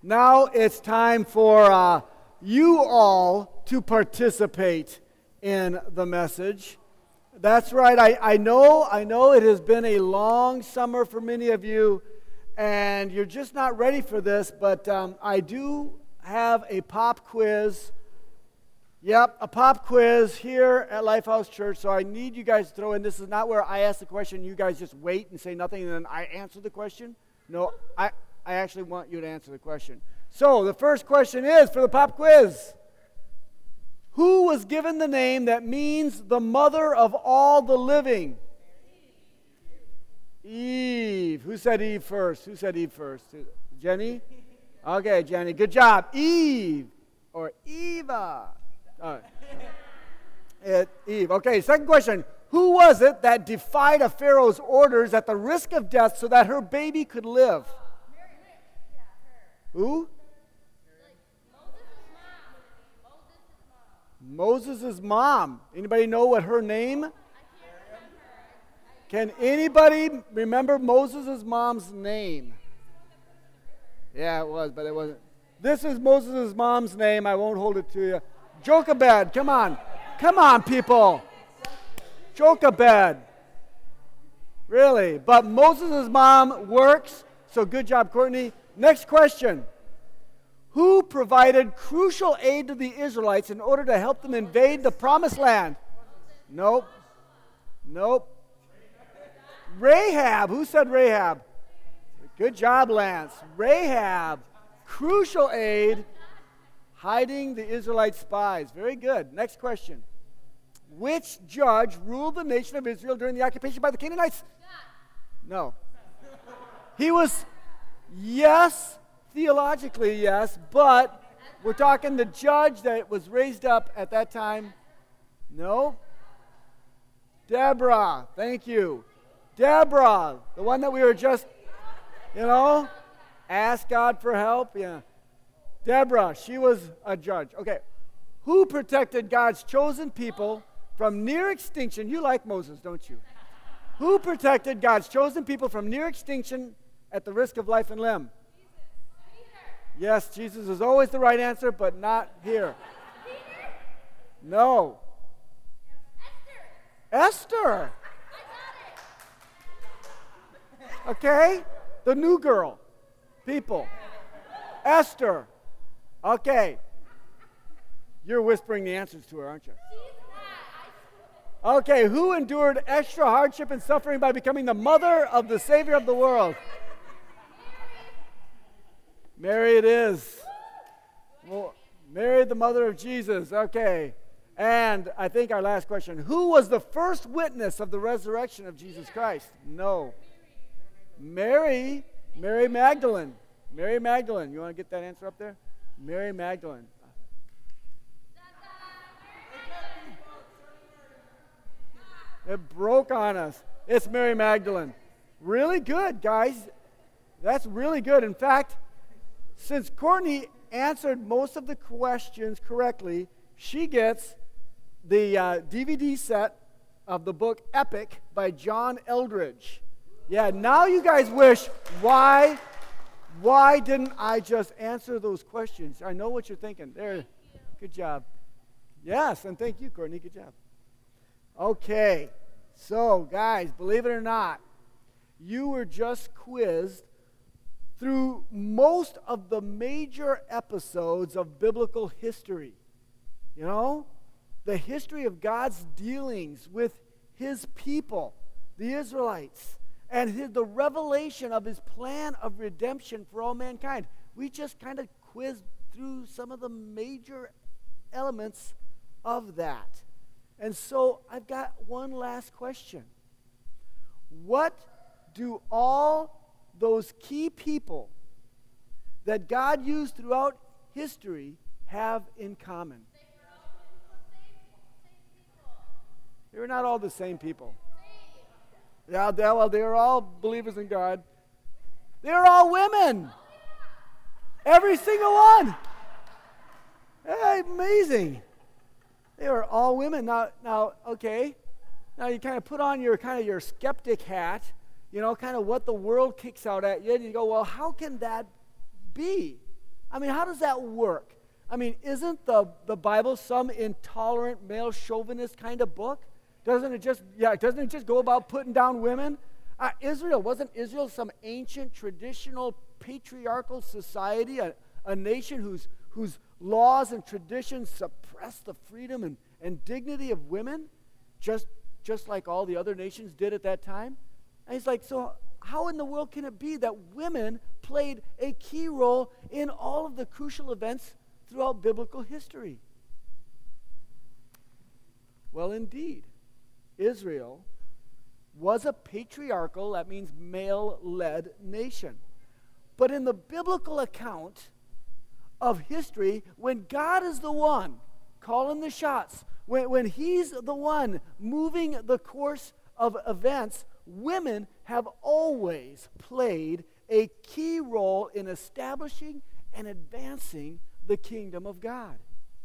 Now it's time for you all to participate in the message. That's right. I know it has been a long summer for many of you, and you're just not ready for this, but I do have a pop quiz. Yep, a pop quiz here at Lifehouse Church, so I need you guys to throw in. This is not where I ask the question, you guys just wait and say nothing, and then I answer the question. No, I actually want you to answer the question. So the first question is for the pop quiz. Who was given the name that means the mother of all the living? Eve. Who said Eve first? Jenny? Okay, Jenny. Good job. Eve or Eva. All right. Eve. Okay, second question. Who was it that defied a Pharaoh's orders at the risk of death so that her baby could live? Who? Moses' mom. Anybody know what her name? Can anybody remember Moses' mom's name? Yeah, it was, but it wasn't. This is Moses' mom's name. I won't hold it to you. Jochebed. Come on. Come on, people. Jochebed. Really? But Moses' mom works, so good job, Courtney. Next question. Who provided crucial aid to the Israelites in order to help them invade the Promised Land? Nope. Rahab. Who said Rahab? Good job, Lance. Rahab. Crucial aid, hiding the Israelite spies. Very good. Next question. Which judge ruled the nation of Israel during the occupation by the Canaanites? No. He was, yes, theologically, yes, but we're talking the judge that was raised up at that time. No. Deborah, thank you. Deborah, the one that we were just, ask God for help. Yeah. Deborah, she was a judge. Okay. Who protected God's chosen people from near extinction? You like Moses, don't you? Who protected God's chosen people from near extinction at the risk of life and limb? Yes, Jesus is always the right answer, but not here. No. Esther. Okay? The new girl. People. Esther. Okay. You're whispering the answers to her, aren't you? Okay, who endured extra hardship and suffering by becoming the mother of the Savior of the world? Mary it is. Well, Mary, the mother of Jesus. Okay. And I think our last question. Who was the first witness of the resurrection of Jesus Christ? No. Mary Magdalene. Mary Magdalene. You want to get that answer up there? Mary Magdalene. It broke on us. It's Mary Magdalene. Really good, guys. That's really good. In fact, since Courtney answered most of the questions correctly, she gets the DVD set of the book Epic by John Eldredge. Yeah, now you guys wish, why didn't I just answer those questions? I know what you're thinking. There, good job. Yes, and thank you, Courtney. Good job. Okay, so guys, believe it or not, you were just quizzed through most of the major episodes of biblical history. The history of God's dealings with his people, the Israelites, and the revelation of his plan of redemption for all mankind. We just kind of quizzed through some of the major elements of that. And so I've got one last question. What do all those key people that God used throughout history have in common? They were not all the same people. Yeah, well, they were all believers in God. They were all women. Every single one. Hey, amazing. They were all women. Now, okay. Now you kind of put on your skeptic hat, kind of what the world kicks out at you, and you go, well, how can that be? I mean, how does that work? I mean, isn't the Bible some intolerant, male chauvinist kind of book? Doesn't it just go about putting down women? Wasn't Israel some ancient, traditional, patriarchal society, a nation whose laws and traditions suppress the freedom and dignity of women, just like all the other nations did at that time? And he's like, so how in the world can it be that women played a key role in all of the crucial events throughout biblical history? Well, indeed, Israel was a patriarchal, that means male-led nation. But in the biblical account of history, when God is the one calling the shots, when he's the one moving the course of events, women have always played a key role in establishing and advancing the kingdom of God.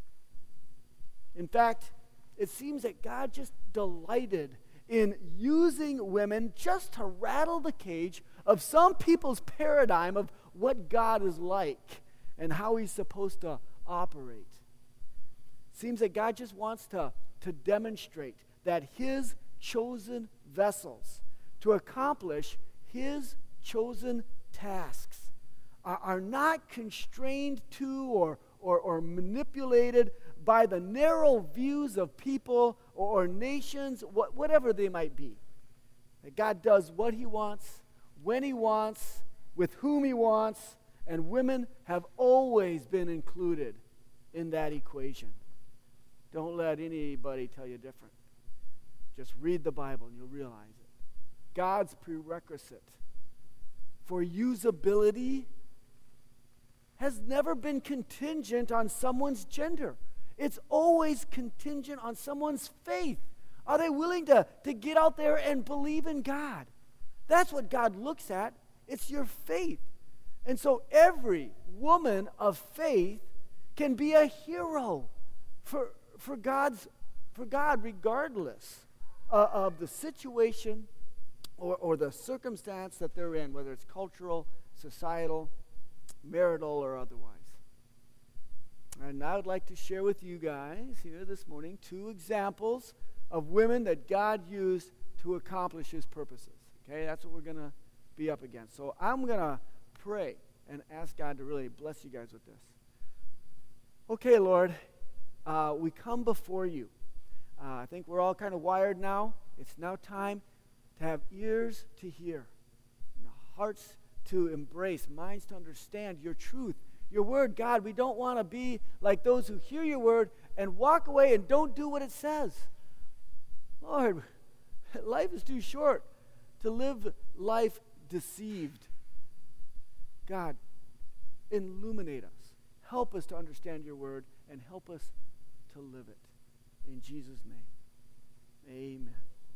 In fact, it seems that God just delighted in using women just to rattle the cage of some people's paradigm of what God is like and how he's supposed to operate. Seems that God just wants to demonstrate that his chosen vessels to accomplish his chosen tasks are not constrained to or manipulated by the narrow views of people or nations, whatever they might be. That God does what he wants, when he wants, with whom he wants, and women have always been included in that equation. Don't let anybody tell you different. Just read the Bible and you'll realize it. God's prerequisite for usability has never been contingent on someone's gender. It's always contingent on someone's faith. Are they willing to get out there and believe in God? That's what God looks at. It's your faith. And so every woman of faith can be a hero for God, regardless of the situation or the circumstance that they're in, whether it's cultural, societal, marital, or otherwise. And I would like to share with you guys here this morning 2 examples of women that God used to accomplish his purposes. Okay, that's what we're going to be up against. So I'm going to pray and ask God to really bless you guys with this. Okay, Lord, we come before you. I think we're all kind of wired now. It's now time to have ears to hear, hearts to embrace, minds to understand your truth, your word. God, we don't want to be like those who hear your word and walk away and don't do what it says. Lord, life is too short to live life deceived. God, illuminate us. Help us to understand your word and help us to live it. In Jesus' name, amen.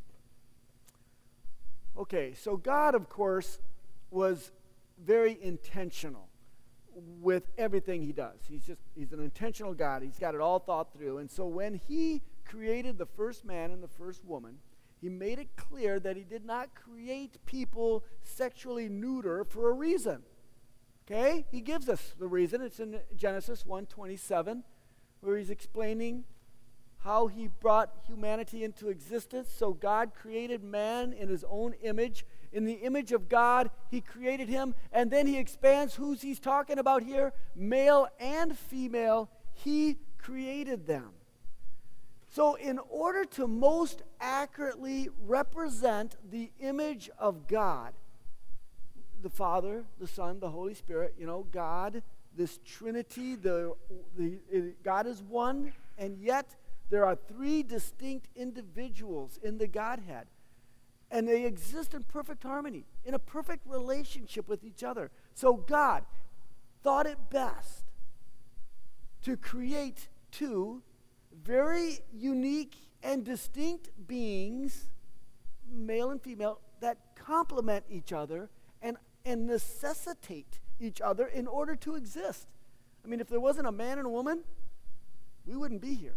Okay, so God, of course, was very intentional with everything he does. He's an intentional God. He's got it all thought through. And so when he created the first man and the first woman, he made it clear that he did not create people sexually neuter for a reason. Okay? He gives us the reason. It's in Genesis 1:27, where he's explaining how he brought humanity into existence. So God created man in his own image. In the image of God, he created him. And then he expands who he's talking about here. Male and female, he created them. So in order to most accurately represent the image of God, the Father, the Son, the Holy Spirit, God, this Trinity, God is one, and yet there are 3 distinct individuals in the Godhead. And they exist in perfect harmony, in a perfect relationship with each other. So God thought it best to create 2 very unique and distinct beings, male and female, that complement each other and necessitate each other in order to exist. I mean, if there wasn't a man and a woman, we wouldn't be here.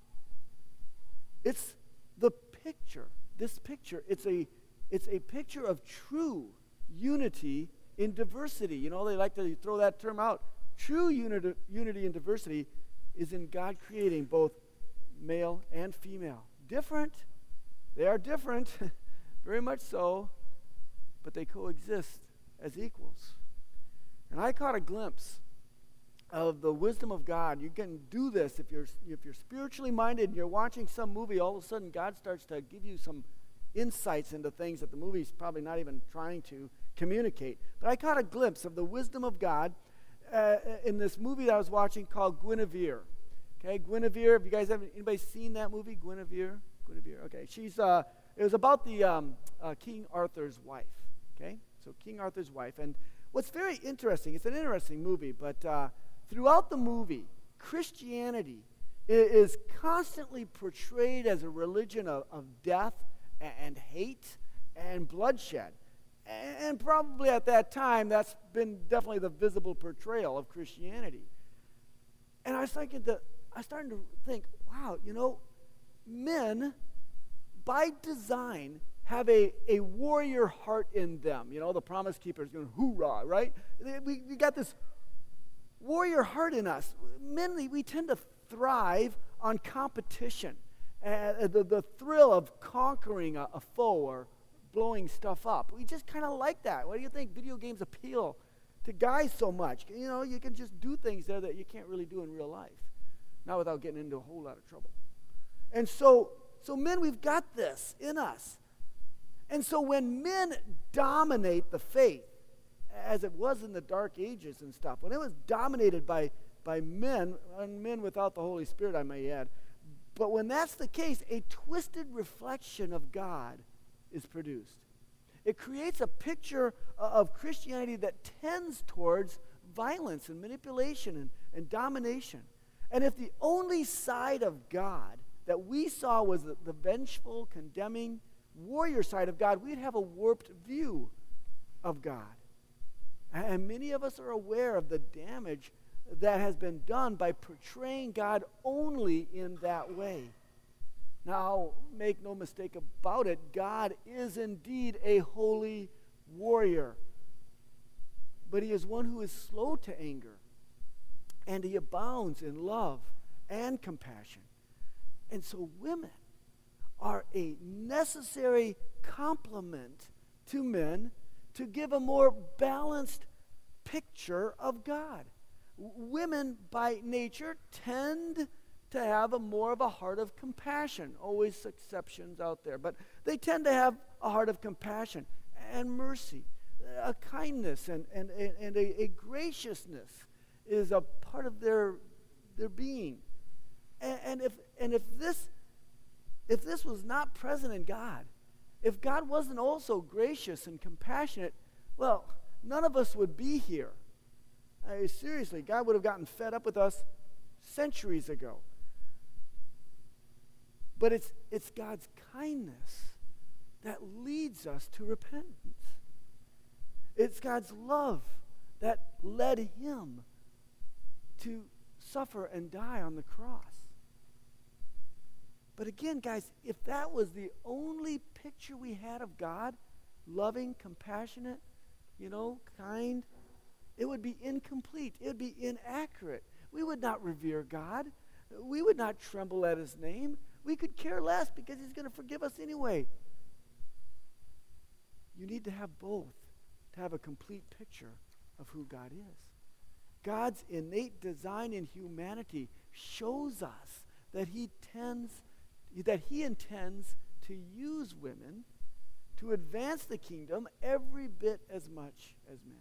It's the picture. This picture, it's a picture of true unity in diversity. They like to throw that term out. True unity and diversity is in God creating both male and female. Different. They are different, very much so, but they coexist as equals. And I caught a glimpse of the wisdom of God. You can do this if you're spiritually minded and you're watching some movie, all of a sudden God starts to give you some insights into things that the movie's probably not even trying to communicate. But I caught a glimpse of the wisdom of God in this movie that I was watching called Guinevere. Okay, Guinevere. Have you guys anybody seen that movie, Guinevere? Guinevere. Okay, it was about the King Arthur's wife. Okay, so King Arthur's wife, and what's very interesting, it's an interesting movie, but throughout the movie, Christianity is constantly portrayed as a religion of death and hate and bloodshed. And probably at that time, that's been definitely the visible portrayal of Christianity. And I started to think, wow, men, by design, have a warrior heart in them. The Promise Keepers going, hoorah, right? We got this warrior heart in us. Men, we tend to thrive on competition. The thrill of conquering a foe or blowing stuff up. We just kind of like that. Why do you think video games appeal to guys so much? You can just do things there that you can't really do in real life. Not without getting into a whole lot of trouble. And so men, we've got this in us. And so when men dominate the faith, as it was in the Dark Ages and stuff, when it was dominated by men, and men without the Holy Spirit, I may add, but when that's the case, a twisted reflection of God is produced. It creates a picture of Christianity that tends towards violence and manipulation and domination. And if the only side of God that we saw was the vengeful, condemning, warrior side of God, we'd have a warped view of God. And many of us are aware of the damage that has been done by portraying God only in that way. Now, make no mistake about it, God is indeed a holy warrior. But he is one who is slow to anger, and he abounds in love and compassion. And so women are a necessary complement to men to give a more balanced picture of God. Women by nature tend to have more of a heart of compassion. Always exceptions out there, but they tend to have a heart of compassion and mercy, a kindness and a graciousness is a part of their being. And if this was not present in God, if God wasn't also gracious and compassionate, well, none of us would be here. Seriously, God would have gotten fed up with us centuries ago. But it's God's kindness that leads us to repentance. It's God's love that led him to suffer and die on the cross. But again, guys, if that was the only picture we had of God, loving, compassionate, kind, it would be incomplete. It would be inaccurate. We would not revere God. We would not tremble at his name. We could care less because he's going to forgive us anyway. You need to have both to have a complete picture of who God is. God's innate design in humanity shows us that he intends to use women to advance the kingdom every bit as much as men.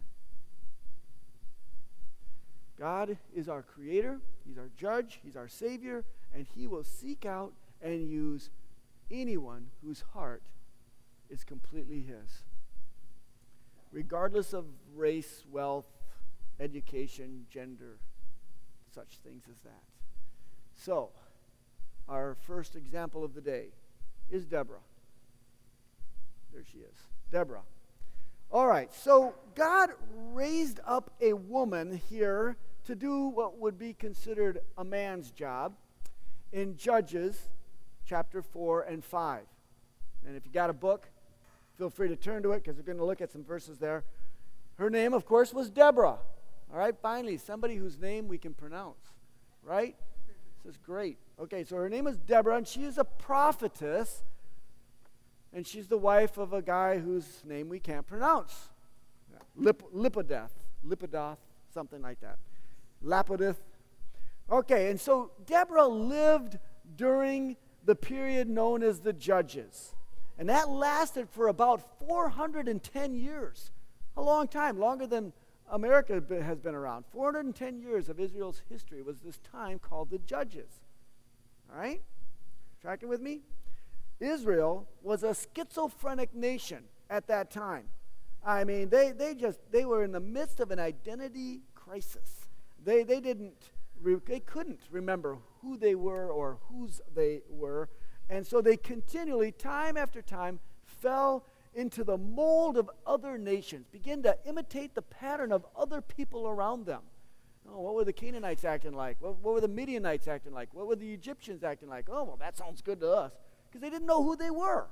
God is our creator, he's our judge, he's our savior, and he will seek out and use anyone whose heart is completely his, regardless of race, wealth, education, gender, such things as that. So, our first example of the day is Deborah. There she is, Deborah. All right, so God raised up a woman here to do what would be considered a man's job in Judges chapter 4 and 5. And if you got a book, feel free to turn to it because we're going to look at some verses there. Her name, of course, was Deborah. All right, finally, somebody whose name we can pronounce, right? This is great. Okay, so her name is Deborah, and she is a prophetess, and she's the wife of a guy whose name we can't pronounce. Lipidoth, something like that. Lapidoth. Okay, and so Deborah lived during the period known as the Judges, and that lasted for about 410 years. A long time, longer than America has been around. 410 years of Israel's history was this time called the Judges. All right? Tracking with me? Israel was a schizophrenic nation at that time. I mean, they were in the midst of an identity crisis. They couldn't remember who they were or whose they were, and so they continually, time after time, fell into the mold of other nations, begin to imitate the pattern of other people around them. Oh, what were the Canaanites acting like? What were the Midianites acting like? What were the Egyptians acting like? Oh, well, that sounds good to us. Because they didn't know who they were.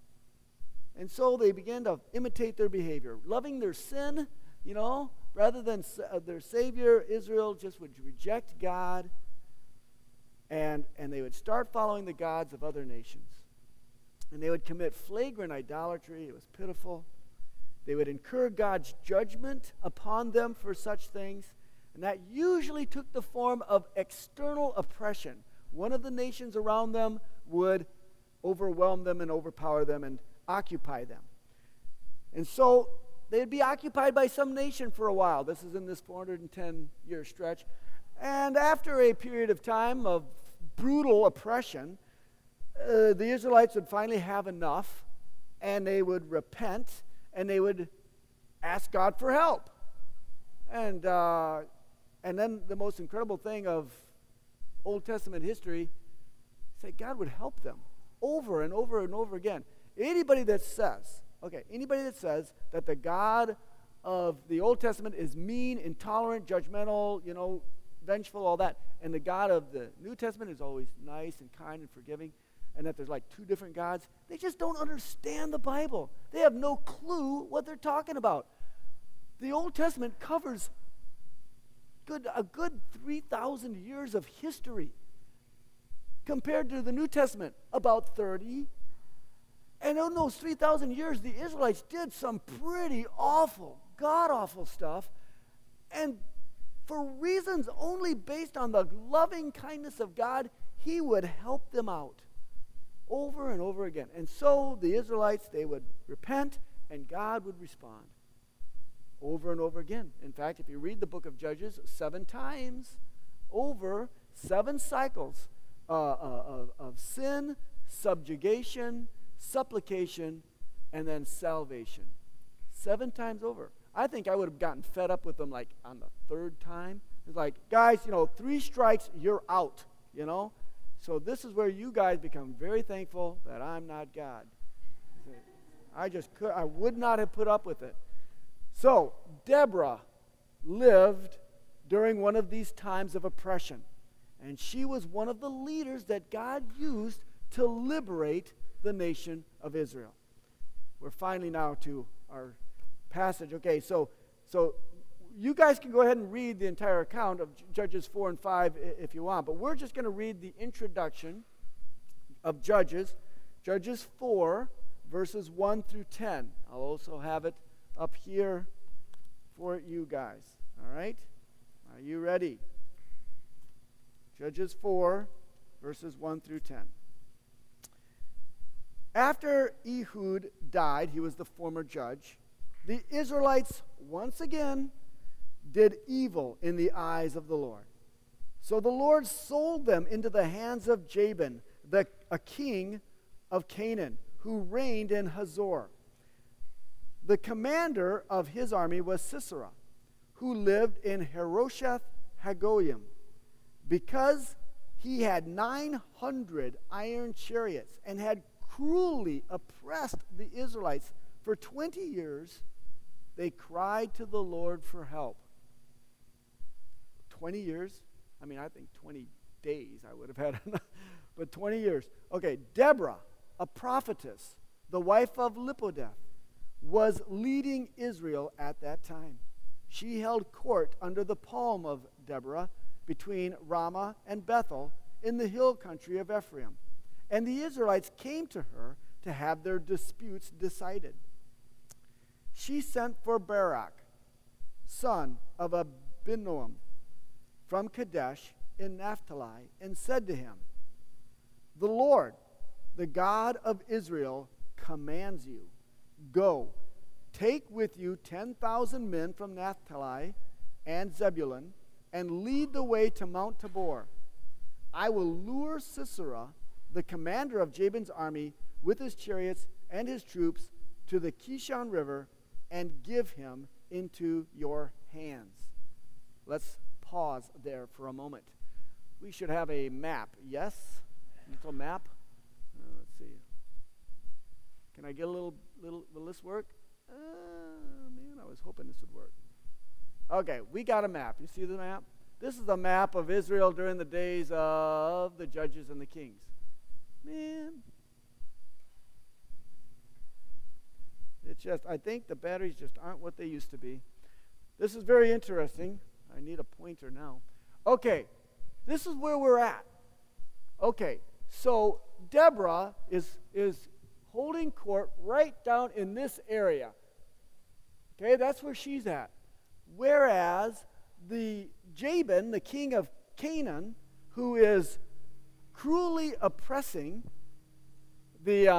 And so they began to imitate their behavior, loving their sin, rather than their Savior. Israel just would reject God, and they would start following the gods of other nations. And they would commit flagrant idolatry. It was pitiful. They would incur God's judgment upon them for such things. And that usually took the form of external oppression. One of the nations around them would overwhelm them and overpower them and occupy them. And so they'd be occupied by some nation for a while. This is in this 410-year stretch. And after a period of time of brutal oppression, the Israelites would finally have enough, and they would repent, and they would ask God for help. And then the most incredible thing of Old Testament history is that God would help them over and over and over again. Anybody that says that the God of the Old Testament is mean, intolerant, judgmental, vengeful, all that, and the God of the New Testament is always nice and kind and forgiving, and that there's like two different gods, they just don't understand the Bible. They have no clue what they're talking about. The Old Testament covers a good 3,000 years of history compared to the New Testament, about 30. And in those 3,000 years, the Israelites did some pretty awful, god-awful stuff, and for reasons only based on the loving kindness of God, He would help them out over and over again. And so the Israelites, they would repent, and God would respond over and over again. In fact, if you read the book of Judges 7 times over, 7 cycles of sin, subjugation, supplication, and then salvation. 7 times over. I think I would have gotten fed up with them like on the 3rd time. It's like, guys, 3 strikes, you're out, So this is where you guys become very thankful that I'm not God. I would not have put up with it. So Deborah lived during one of these times of oppression, and she was one of the leaders that God used to liberate the nation of Israel. We're finally now to our passage. Okay, so you guys can go ahead and read the entire account of Judges 4 and 5 if you want, but we're just going to read the introduction of Judges 4, verses 1 through 10. I'll also have it up here for you guys. All right? Are you ready? Judges 4, verses 1 through 10. After Ehud died, he was the former judge, the Israelites once again did evil in the eyes of the Lord. So the Lord sold them into the hands of Jabin, a king of Canaan, who reigned in Hazor. The commander of his army was Sisera, who lived in Harosheth Hagoyim, because he had 900 iron chariots and had cruelly oppressed the Israelites for 20 years. They cried to the Lord for help. 20 years? I mean, I think 20 days I would have had enough, but 20 years. Okay, Deborah, a prophetess, the wife of Lipidoth, was leading Israel at that time. she held court under the palm of Deborah between Ramah and Bethel in the hill country of Ephraim. And the Israelites came to her to have their disputes decided. She sent for Barak, son of Abinoam, from Kadesh in Naphtali, and said to him, "The Lord, the God of Israel, commands you, go, take with you 10,000 men from Naphtali and Zebulun, and lead the way to Mount Tabor. I will lure Sisera, the commander of Jabin's army, with his chariots and his troops, to the Kishon River, and give him into your hands." Let's pause there for a moment. We should have a map. Yes? Little map? Let's see. Can I get a little, will this work? Man, I was hoping this would work. Okay, we got a map. You see the map? This is a map of Israel during the days of the judges and the kings. Man. It's just, I think the batteries just aren't what they used to be. This is very interesting. I need a pointer now. Okay, this is where we're at. Okay, so Deborah is holding court right down in this area. Okay, that's where she's at. Whereas the Jabin, the king of Canaan, who is cruelly oppressing the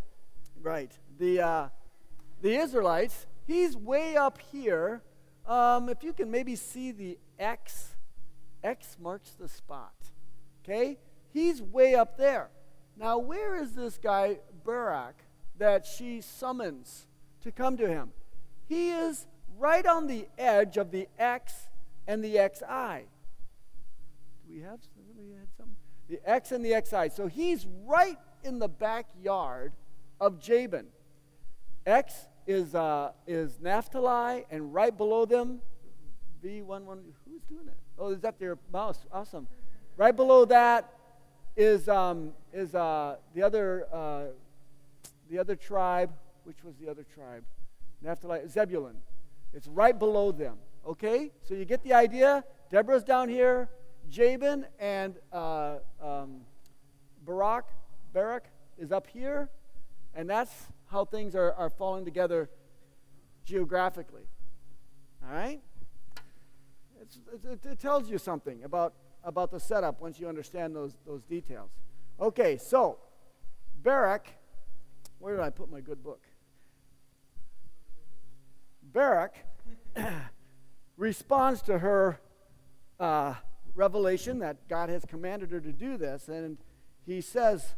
Israelites, he's way up here. If you can maybe see the X marks the spot. Okay, he's way up there. Now, where is this guy Barak that she summons to come to him? He is right on the edge of the X and the XI. Do we have something? The X and the XI. So he's right in the backyard of Jabin. X is Naphtali, and right below them, V11. Who's doing it? Oh, is that their mouse? Awesome. Right below that is the other tribe. Which was the other tribe? Naphtali, Zebulun. It's right below them. Okay, so you get the idea. Deborah's down here. Jabin and Barak is up here, and that's how things are falling together geographically. All right? It tells you something about the setup once you understand those details. Okay, so Barak, where did I put my good book? Barak responds to her revelation that God has commanded her to do this, and he says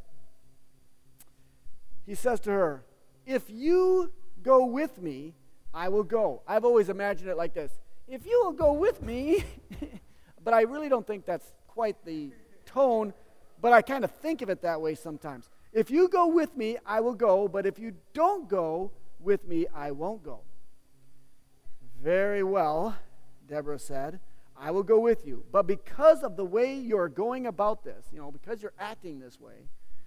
to her, "If you go with me, I will go." I've always imagined it like this: if you will go with me, but I really don't think that's quite the tone, but I kind of think of it that way sometimes. If you go with me, I will go, but if you don't go with me, I won't go. "Very well," Deborah said, "I will go with you. But because of the way you're going about this, because you're acting this way,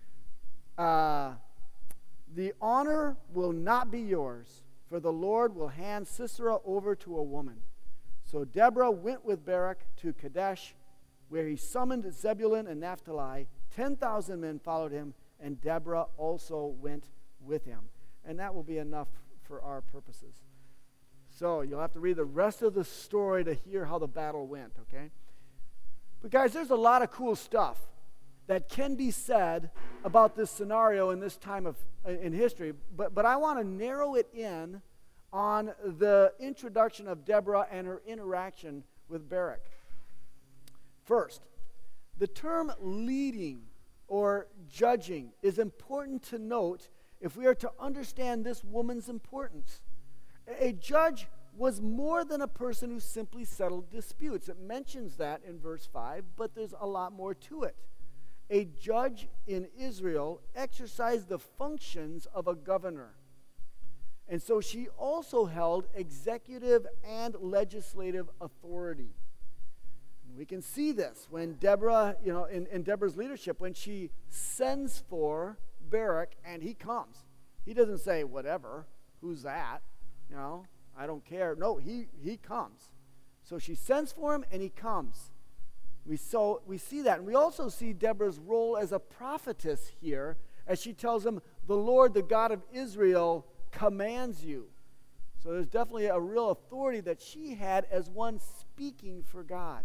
the honor will not be yours, for the Lord will hand Sisera over to a woman." So Deborah went with Barak to Kadesh, where he summoned Zebulun and Naphtali. 10,000 men followed him, and Deborah also went with him. And that will be enough for our purposes. So you'll have to read the rest of the story to hear how the battle went, okay? But guys, there's a lot of cool stuff that can be said about this scenario in this time in history, but I want to narrow it in on the introduction of Deborah and her interaction with Barak. First, the term leading or judging is important to note if we are to understand this woman's importance. A judge was more than a person who simply settled disputes. It mentions that in verse 5, but there's a lot more to it. A judge in Israel exercised the functions of a governor. And so she also held executive and legislative authority. We can see this when Deborah, in Deborah's leadership, when she sends for Barak and he comes. He doesn't say, whatever, who's that? I don't care. No, he comes. So she sends for him, and he comes. We see that. And we also see Deborah's role as a prophetess here, as she tells him, the Lord, the God of Israel, commands you. So there's definitely a real authority that she had as one speaking for God.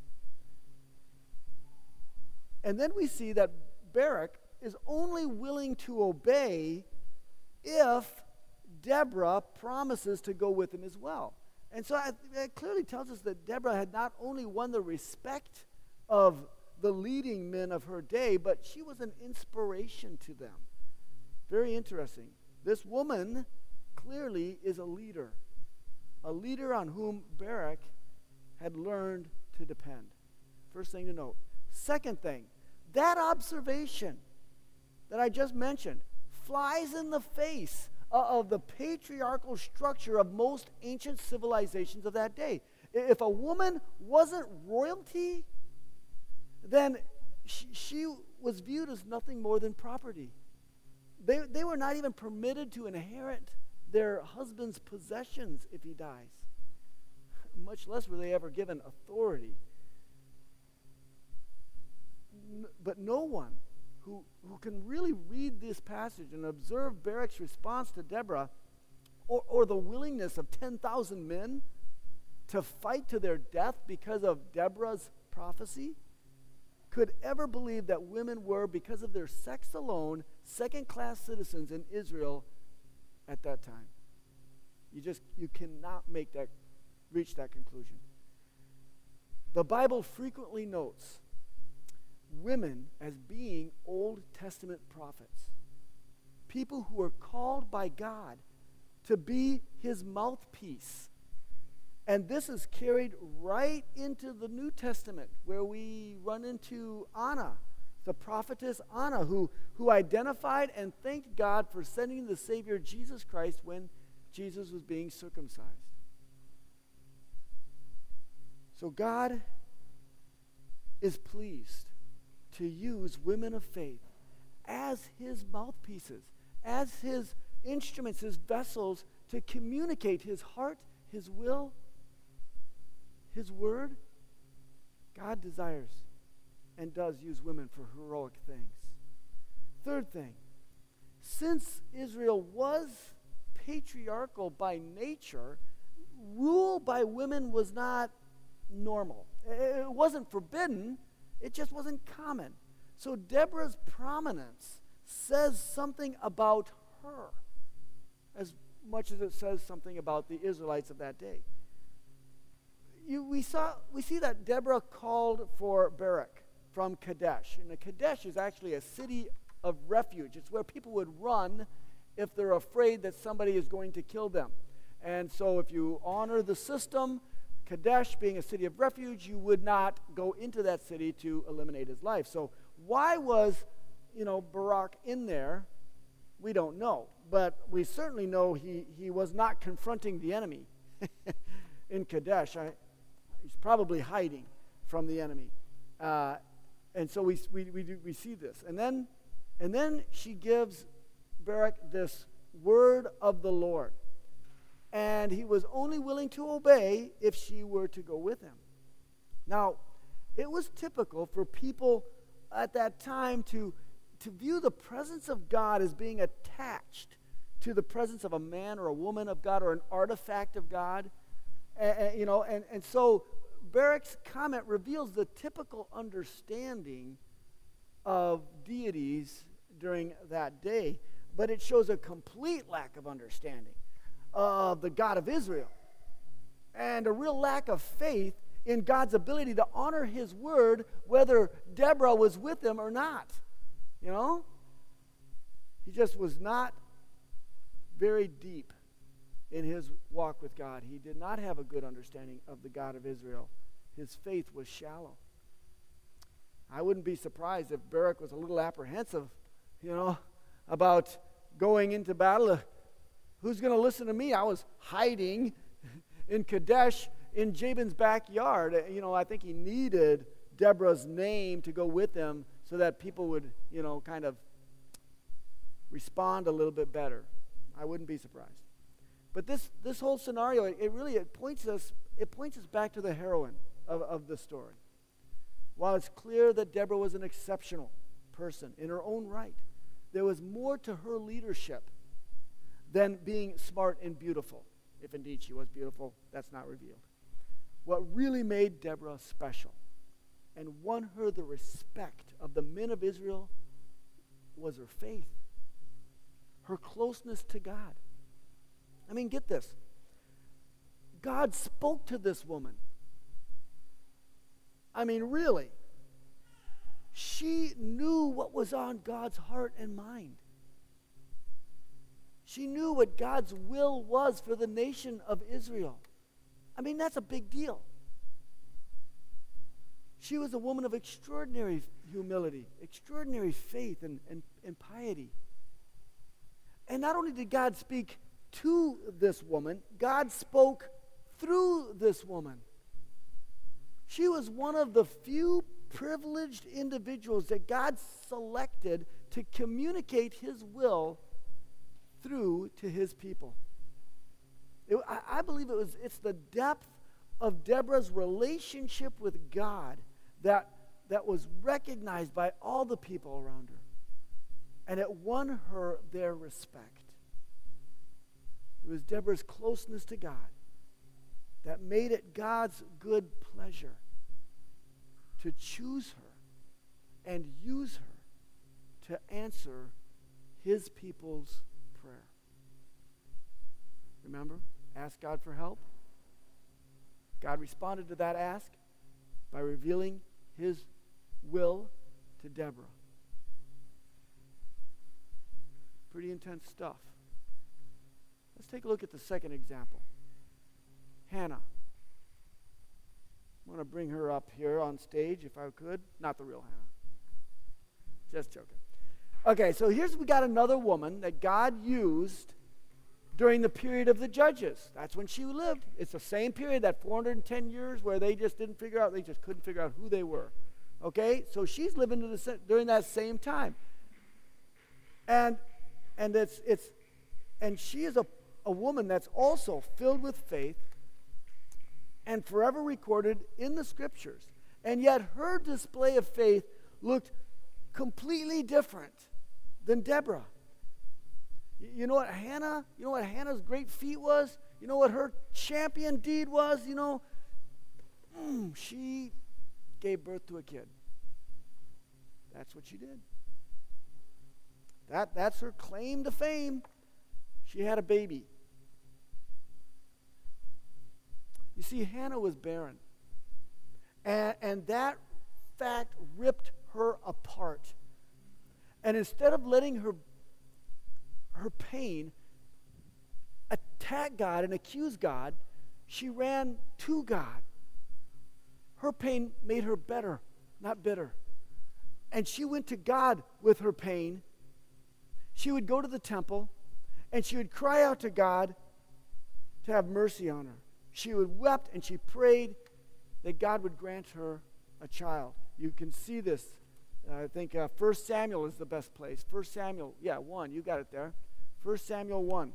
And then we see that Barak is only willing to obey if Deborah promises to go with him as well. And so it clearly tells us that Deborah had not only won the respect of the leading men of her day, but she was an inspiration to them. Very interesting. This woman clearly is a leader on whom Barak had learned to depend. First thing to note. Second thing, that observation that I just mentioned flies in the face of the patriarchal structure of most ancient civilizations of that day. If a woman wasn't royalty, then she was viewed as nothing more than property. They were not even permitted to inherit their husband's possessions if he dies. Much less were they ever given authority. But no one who can really read this passage and observe Barak's response to Deborah, or the willingness of 10,000 men to fight to their death because of Deborah's prophecy, could ever believe that women were, because of their sex alone, second-class citizens in Israel at that time. You cannot reach that conclusion. The Bible frequently notes women as being Old Testament prophets, people who were called by God to be his mouthpiece. And this is carried right into the New Testament, where we run into Anna, the prophetess Anna, who identified and thanked God for sending the Savior Jesus Christ when Jesus was being circumcised. So God is pleased to use women of faith as his mouthpieces, as his instruments, his vessels to communicate his heart, his will, his word. God desires and does use women for heroic things. Third thing, since Israel was patriarchal by nature, rule by women was not normal. It wasn't forbidden. It just wasn't common. So Deborah's prominence says something about her as much as it says something about the Israelites of that day. We see that Deborah called for Barak from Kadesh. And Kadesh is actually a city of refuge. It's where people would run if they're afraid that somebody is going to kill them. And so if you honor the system, Kadesh being a city of refuge, you would not go into that city to eliminate his life. So why was, Barak in there? We don't know. But we certainly know he was not confronting the enemy in Kadesh. He's probably hiding from the enemy. And so we see this. And then she gives Barak this word of the Lord. And he was only willing to obey if she were to go with him. Now, it was typical for people at that time to view the presence of God as being attached to the presence of a man or a woman of God or an artifact of God. And so Barak's comment reveals the typical understanding of deities during that day, but it shows a complete lack of understanding of the God of Israel and a real lack of faith in God's ability to honor his word, whether Deborah was with him or not. He just was not very deep in his walk with God. He did not have a good understanding of the God of Israel. His faith was shallow. I wouldn't be surprised if Barak was a little apprehensive, about going into battle. Who's going to listen to me? I was hiding in Kadesh in Jabin's backyard. I think he needed Deborah's name to go with him so that people would, kind of respond a little bit better. I wouldn't be surprised. But this whole scenario, it points us back to the heroine of the story. While it's clear that Deborah was an exceptional person in her own right, there was more to her leadership than being smart and beautiful. If indeed she was beautiful, that's not revealed. What really made Deborah special and won her the respect of the men of Israel was her faith, her closeness to God. I mean, get this. God spoke to this woman. I mean, really. She knew what was on God's heart and mind. She knew what God's will was for the nation of Israel. I mean, that's a big deal. She was a woman of extraordinary humility, extraordinary faith, and piety. And not only did God speak to this woman, God spoke through this woman. She was one of the few privileged individuals that God selected to communicate his will through to his people. I believe it's the depth of Deborah's relationship with God that was recognized by all the people around her. And it won her their respect. It was Deborah's closeness to God that made it God's good pleasure to choose her and use her to answer his people's prayer. Remember? Ask God for help. God responded to that ask by revealing his will to Deborah. Pretty intense stuff. Let's take a look at the second example. Hannah. I want to bring her up here on stage if I could. Not the real Hannah. Just joking. Okay, so we got another woman that God used during the period of the judges. That's when she lived. It's the same period, that 410 years where they just couldn't figure out who they were. Okay, so she's living during that same time. And she is a woman that's also filled with faith and forever recorded in the scriptures. And yet her display of faith looked completely different than Deborah. You know what Hannah's great feat was? You know what her champion deed was? She gave birth to a kid. That's what she did. That's her claim to fame. She had a baby. You see, Hannah was barren. And that fact ripped her apart. And instead of letting her pain attack God and accuse God, she ran to God. Her pain made her better, not bitter. And she went to God with her pain. She would go to the temple, and she would cry out to God to have mercy on her. She would wept, and she prayed that God would grant her a child. You can see this. I think 1 Samuel is the best place. 1 Samuel, 1. You got it there. 1 Samuel 1.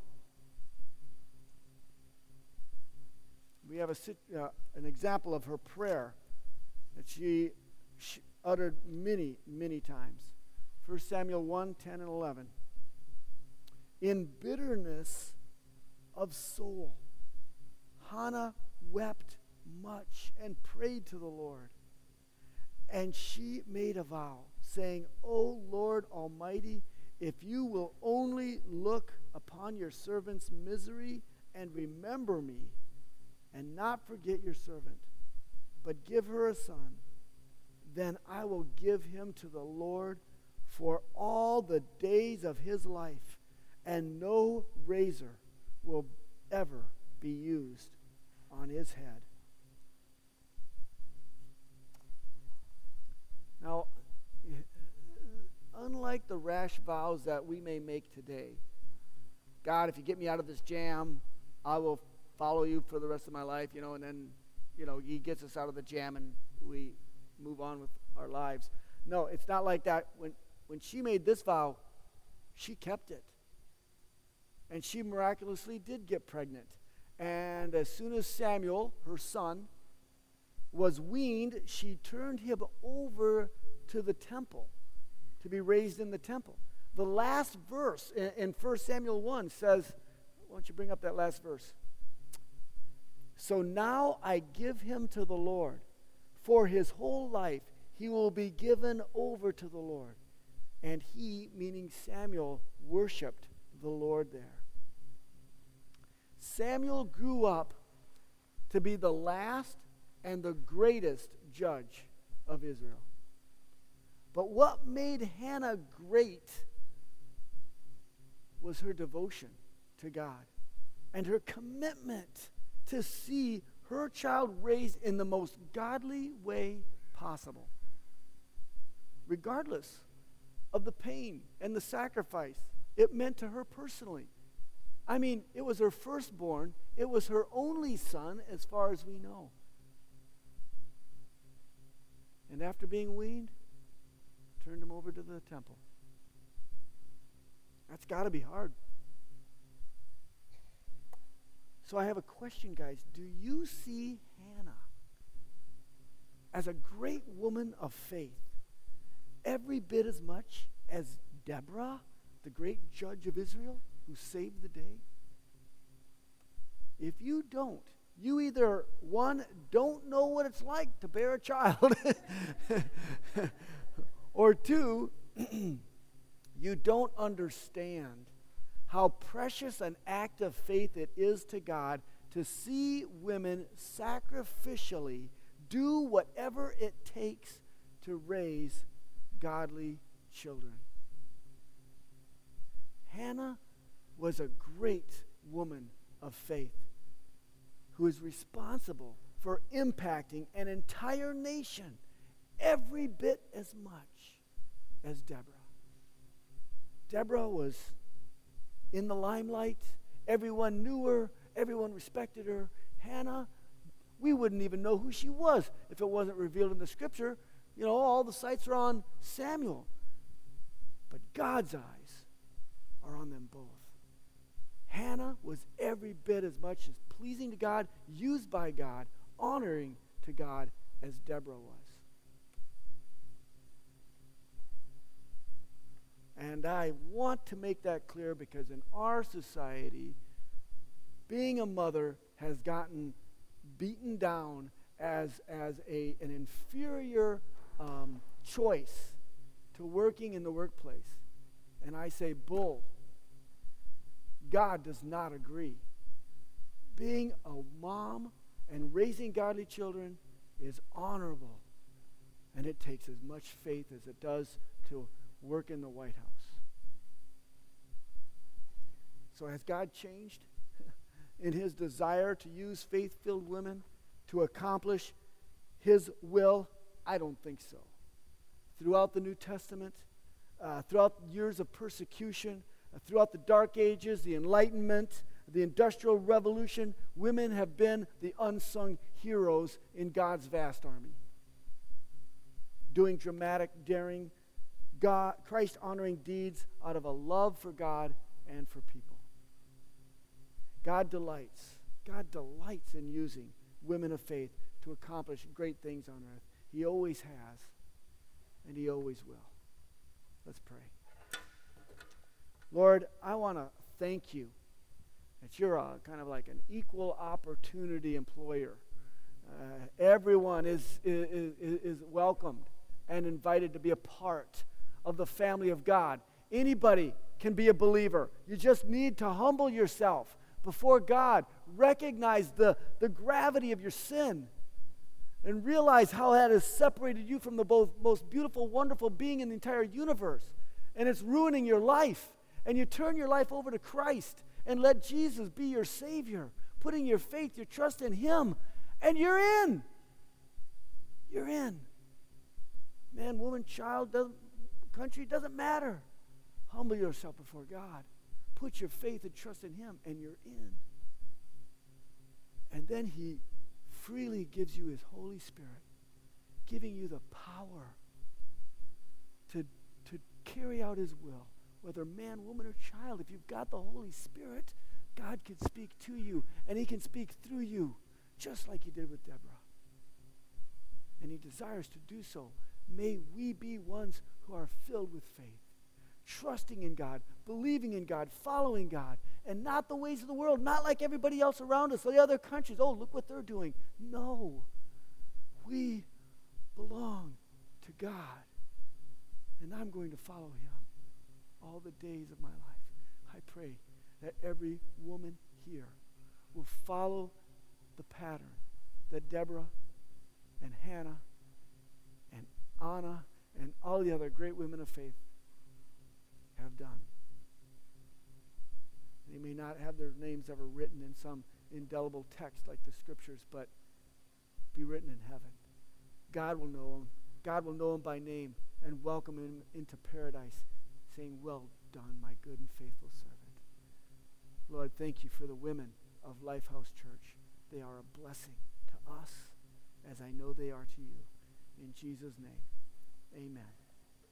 We have an example of her prayer that she uttered many, many times. 1 Samuel 1, 10 and 11. In bitterness of soul, Hannah wept much and prayed to the Lord. And she made a vow, saying, O Lord Almighty, if you will only look upon your servant's misery and remember me, and not forget your servant, but give her a son, then I will give him to the Lord for all the days of his life, and no razor will ever be used on his head. Now, unlike the rash vows that we may make today, God, if you get me out of this jam, I will follow you for the rest of my life, and then, he gets us out of the jam and we move on with our lives. No, it's not like that. When she made this vow, she kept it. And she miraculously did get pregnant. And as soon as Samuel, her son, was weaned, she turned him over to the temple to be raised in the temple. The last verse in 1 Samuel 1 says, why don't you bring up that last verse? So now I give him to the Lord. For his whole life he will be given over to the Lord. And he, meaning Samuel, worshiped the Lord there. Samuel grew up to be the last and the greatest judge of Israel. But what made Hannah great was her devotion to God and her commitment to see her child raised in the most godly way possible, regardless of the pain and the sacrifice it meant to her personally. I mean, it was her firstborn. It was her only son, as far as we know. And after being weaned, turned him over to the temple. That's got to be hard. So I have a question, guys. Do you see Hannah as a great woman of faith every bit as much as Deborah, the great judge of Israel, who saved the day? If you don't, you either, one, don't know what it's like to bear a child, or two, you don't understand how precious an act of faith it is to God to see women sacrificially do whatever it takes to raise godly children. Hannah was a great woman of faith who is responsible for impacting an entire nation every bit as much as Deborah. Deborah was in the limelight. Everyone knew her. Everyone respected her. Hannah, we wouldn't even know who she was if it wasn't revealed in the scripture. You know, all the sights are on Samuel. But God's eyes are on them both. Hannah was every bit as much as pleasing to God, used by God, honoring to God as Deborah was. And I want to make that clear because in our society, being a mother has gotten beaten down as an inferior choice to working in the workplace. And I say, bull. God does not agree. Being a mom and raising godly children is honorable. And it takes as much faith as it does to work in the White House. So has God changed in his desire to use faith-filled women to accomplish his will? I don't think so. Throughout the New Testament, throughout years of persecution, throughout the Dark Ages, the Enlightenment, the Industrial Revolution, women have been the unsung heroes in God's vast army, doing dramatic, daring, Christ-honoring deeds out of a love for God and for people. God delights in using women of faith to accomplish great things on earth. He always has, and he always will. Let's pray. Lord, I want to thank you that you're kind of like an equal opportunity employer. Everyone is welcomed and invited to be a part of the family of God. Anybody can be a believer. You just need to humble yourself before God, recognize the gravity of your sin, and realize how that has separated you from the most beautiful, wonderful being in the entire universe. And it's ruining your life. And you turn your life over to Christ and let Jesus be your Savior, putting your faith, your trust in him, and you're in. You're in. Man, woman, child, country, doesn't matter. Humble yourself before God. Put your faith and trust in him, and you're in. And then he freely gives you his Holy Spirit, giving you the power to carry out his will whether man, woman, or child. If you've got the Holy Spirit, God can speak to you, and he can speak through you, just like he did with Deborah. And he desires to do so. May we be ones who are filled with faith, trusting in God, believing in God, following God, and not the ways of the world, not like everybody else around us, the other countries. Oh, look what they're doing. No. We belong to God, and I'm going to follow him all the days of my life. I pray that every woman here will follow the pattern that Deborah and Hannah and Anna and all the other great women of faith have done. They may not have their names ever written in some indelible text like the scriptures, but be written in heaven. God will know them. God will know them by name and welcome him into paradise, saying, well done, my good and faithful servant. Lord, thank you for the women of Lifehouse Church. They are a blessing to us, as I know they are to you. In Jesus' name, amen.